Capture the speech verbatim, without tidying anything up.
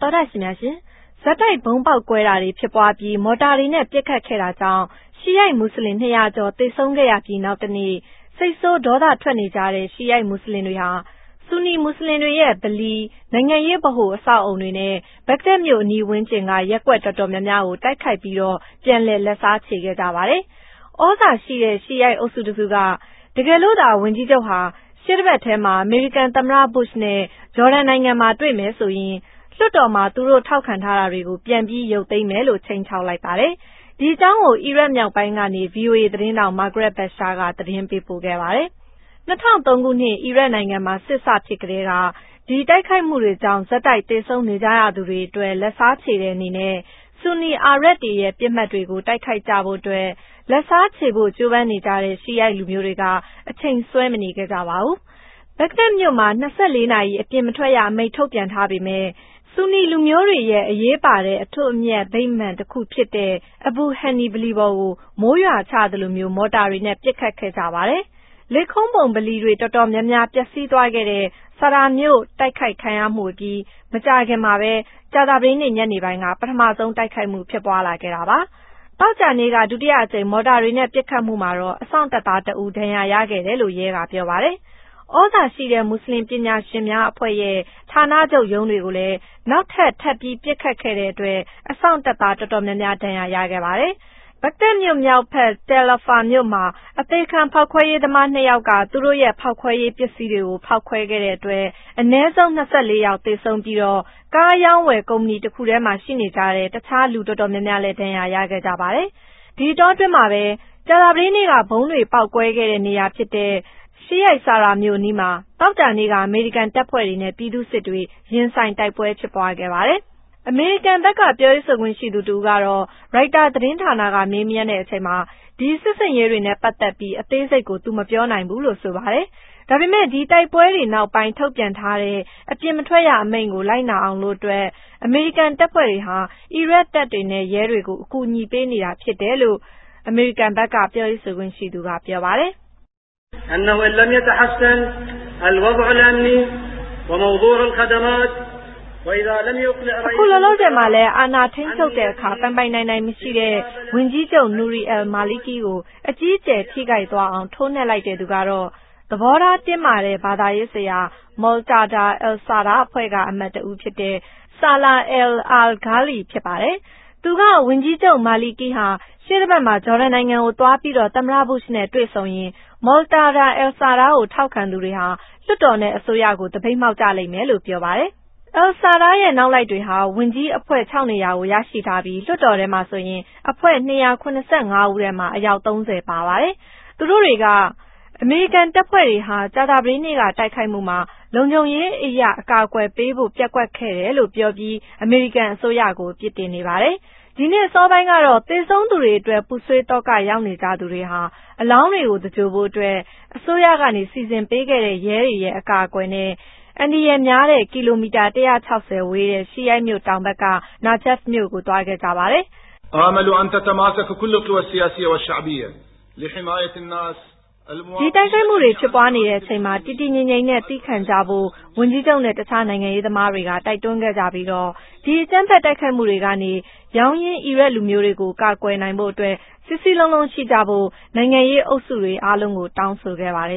တော်တာရှင်များရှင်ဇက်တိုက်ဘုံပေါက်ကွဲတာတွေဖြစ်ပွားပြီးမော်တာတွေနဲ့ပစ်ခတ်ခဲ့တာကြောင့်ရှီယိုက်မွတ်စလင်နှစ်ရာကျော်သေဆုံးခဲ့ရပြီးနောက်တနေ့စိတ်ဆိုးဒေါသထွက်နေကြတဲ့ရှီယိုက်မွတ်စလင်တွေဟာဆူနီမွတ်စလင်တွေရဲ့ဗလီနိုင်ငံရေးဗဟိုအဆောက်အုံတွေနဲ့ဘဂ္ဂဒက်မြို့အနီးဝန်းကျင်ကရက်ကွက်တော်တော်များများကိုတိုက်ခိုက်ပြီးတော့ပြန်လည်လက်စားချေခဲ့ကြပါတယ်။ဩဇာရှိတဲ့ရှီယိုက်အုပ်စုတစုကတကယ်လို့သာဝန်ကြီးချုပ်ဟာရှေ့တစ်ပတ်ထဲမှာအမေရိကန်သမ္မတဘုရှ်နဲ့ဂျော်ဒန်နိုင်ငံမှာတွေ့မယ်ဆိုရင်လွှတ်တော်မှာသူတို့ထောက်ခံထားတာတွေကိုပြန်ပြီးရုပ်သိမ်းမယ်လို့ချိန်ချောက်လိုက်ပါတယ်။ဒီအကြောင်းကိုအီရတ်မြောက်ပိုင်းကနေ ဗွီအိုအေသတင်းတောက်မာဂရက်ဘက်ရှာကသတင်းပေးပို့ခဲ့ပါတယ်။၂၀၀၃ခုနှစ်အီရတ်နိုင်ငံမှာစစ်စဖြစ်ကလေးကဒီတိုက်ခိုက်မှုတွေကြောင့်ဇက်တိုက်သေဆုံးနေကြရသူတွေအတွက်လက်စားချေတဲ့အနေနဲ့ဆူနီအာရက်တွေရဲ့ပြစ်မှတ်တွေကိုတိုက်ခိုက်ကြဖို့အတွက်လက်စားချေဖို့ကြိုးပမ်းနေကြတဲ့ရှီယိုက်လူမျိုးတွေကအချိန်ဆွဲမနေခဲ့ကြပါဘူး။ဘဂ္ဂဒက်မြို့မှာ၂၄နာရီအပြင်မထွက်ရအမိန့်ထုတ်ပြန်ထားပေမဲ့ဆူနီလူမျိုးတွေရဲ့အရေးပါတဲ့အထွတ်အမြတ်ဗိမာန်တစ်ခုဖြစ်တဲ့အဘူဟန်နီဗလီပေါ်ကိုမိုးရွာချသလိုမျိုးမော်တာတွေနဲ့ပစ်ခတ်ခဲ့ကြပါတယ်။လေခုံးပုံဗလီတွေတော်တော်များများပျက်စီးသွားခဲ့တဲ့ဆာရာမြို့တိုက်ခိုက်ခံရမှုအပြီးမကြာခင်မှာပဲကြာသပတေးနေ့ညနေပိုင်းကပထမဆုံးတိုက်ခိုက်မှုဖြစ်ပွားလာခဲ့တာပါ။တောက်ကြနေ့ကဒုတိယအကြိမ်မော်တာတွေနဲ့ပစ်ခတ်မှုမှာတော့အဆောင်တပ်သားတဦးဒဏ်ရာရခဲ့တယ်လို့ရဲကပြောပါတယ်။ဩဇာရှိတဲ့မွတ်စလင်ပညာရှင်များအဖွဲ့ရဲ့ဌာနချုပ်ရုံးတွေကိုလည်းနောက်ထပ်ထပ်ပြီးပစ်ခတ်ခဲ့တဲ့အတွက်အဆောင်တပ်သားတော်တော်များများဒဏ်ရာရခဲ့ပါတယ်။ဘဂ္ဂဒက်မြို့မြောက်ဖက်တယ်လဖာမြို့မှာအသေးခံဖောက်ခွဲရေးသမားနှစ်ယောက်ကသူတို့ရဲ့ဖောက်ခွဲရေးပစ္စည်းတွေကိုဖောက်ခွဲခဲ့တဲ့အတွက်အနည်းဆုံး၂၄ယောက်သေဆုံးပြီးတော့ကားရောင်းဝယ်ကုမ္ပဏီတစ်ခုထဲမှာရှိနေကြတဲ့တခြားလူတော်တော်များများလည်းဒဏ်ရာရခဲ့ကြပါတယ်။ဒီတော့အတွင်းမှာပဲကြာသပတေးနေ့ကဘုံတွေပေါက်ကွဲခဲ့တဲ့နေရာဖြစ်တဲ့ရှီယိုက်ဆာရာမြို့နီးမှာတောက်ကြနေ့ကအမေရိကန်တပ်ဖွဲ့တွေနဲ့ပြည်သူစစ်တွေရင်ဆိုင်တိုက်ပွဲဖြစ်ပွားခဲ့ပါတယ်။အမေရိကန်ဘက်ကပြောရေးဆိုခွင့်ရှိသူတူကတော့ရိုက်တာသတင်းဌာနကမေးမြန်းတဲ့အချိန်မှာဒီစစ်စင်ရေးတွေနဲ့ပတ်သက်ပြီးအသေးစိတ်ကိုသူမပြောနိုင်ဘူးလို့ဆိုပါတယ်။ဒါပေမဲ့ဒီတိုက်ပွဲတွေနောက်ပိုင်းထုတ်ပြန်ထားတဲ့အပြင်မထွက်ရအမိန့်ကိုလိုက်နာအောင်လို့အတွက်အမေရိကန်တပ်ဖွဲ့တွေဟာအီရတ်တပ်တွေနဲ့ရဲတွေကိုအကူအညီပေးနေတာဖြစ်တယ်လို့အမေရိကန်ဘက်ကပြောရေးဆိုခွင့်ရှိသူကပြောပါတယ်။ أنه إن لم يتحسن الوضع الأمني وموضوع الخدمات وإذا لم يقنع အခုလောလောဆယ်မှာလည်းအာဏာထိန်းချုပ်တဲ့အခါပိုင်ပိုင်နိုင်နိုင်မရှိတဲ့ဝန်ကြီးချုပ်နူရီအယ်မာလီကီကိုအကြီးအကျယ်ထိခိုက်သွားအောင်ထိုးနှက်လိုက်တဲ့သူကတော့သဘောထားတင်းမာတဲ့ဘာသာရေးဆရာမော်တာဒါအယ်ဆာဒါအဖွဲ့ကအမတ်တဦးဖြစ်တဲ့ဆာလာအယ်အာဂါလီဖြစ်ပါတယ်။သူကဝန်ကြီးချုပ်မာလီကီဟာရှေ့တစ်ပတ်မှာဂျော်ဒန်နိုင်ငံကိုသွားပြီးတော့သမ္မတဘုရှ်နဲ့တွေ့ဆုံရင်မော်တာဒါအယ်ဆာဒါကိုထောက်ခံသူတွေဟာလွှတ်တော်နဲ့အစိုးရကိုတပိတ်မှောက်ကြလိမ့်မယ်လို့ပြောပါတယ်။အယ်ဆာဒါရဲ့နောက်လိုက်တွေဟာဝန်ကြီးအဖွဲ့၆နေရာကိုရရှိထားပြီးလွှတ်တော်ထဲမှာဆိုရင်အဖွဲ့၂၇၅ဦးထဲမှာအယောက်၃၀ပါပါတယ်။သူတို့တွေကအမေရိကန်တပ်ဖွဲ့တွေဟာကြာသပတေးနေ့ကတိုက်ခိုက်မှုမှာလုံခြုံရေးအရာအကာအကွယ်ပေးဖို့ပျက်ကွက်ခဲ့တယ်လို့ပြောပြီးအမေရိကန်အစိုးရကိုပြစ်တင်နေပါတယ်။ဒီနေ့စောပိုင်းကတော့သေဆုံးသူတွေအတွက်ပူဆွေးတော့ကရောက်နေကြသူတွေဟာအလောင်းတွေကိုသဂြိုလ်ဖို့အတွက်အစိုးရကနေစီစဉ်ပေးခဲ့တဲ့ရဲတွေရဲ့အကာအကွယ်နဲ့အန်ဒီရများတဲ့ကီလိုမီတာ၁၆၀ဝေးတဲ့ရှီယိုက်မြို့တောင်ဘက်ကနာဂျက်မြို့ကိုသွားခဲ့ကြပါတယ်။ آمل أن تتماسك كل القوى السياسية والشعبية لحماية الناس ဒီတိုက်ခိုက်မှုတွေဖြစ်ပွားနေတဲ့အချိန်မှာတည်တည်ငြိမ်ငြိမ်နဲ့သိခံကြဖို့ဝန်ကြီးချုပ်နဲ့တခြားနိုင်ငံရေးသမားတွေကတိုက်တွန်းခဲ့ကြပြီးတော့ဒီအကြမ်းဖက်တိုက်ခိုက်မှုတွေကနေရောင်းရင်းအီရတ်လူမျိုးတွေကိုကာကွယ်နိုင်ဖို့အတွက်စစ်စစ်လုံးလုံးရှိကြဖို့နိုင်ငံရေးအုပ်စုတွေအားလုံးကိုတောင်းဆိုခဲ့ပါတယ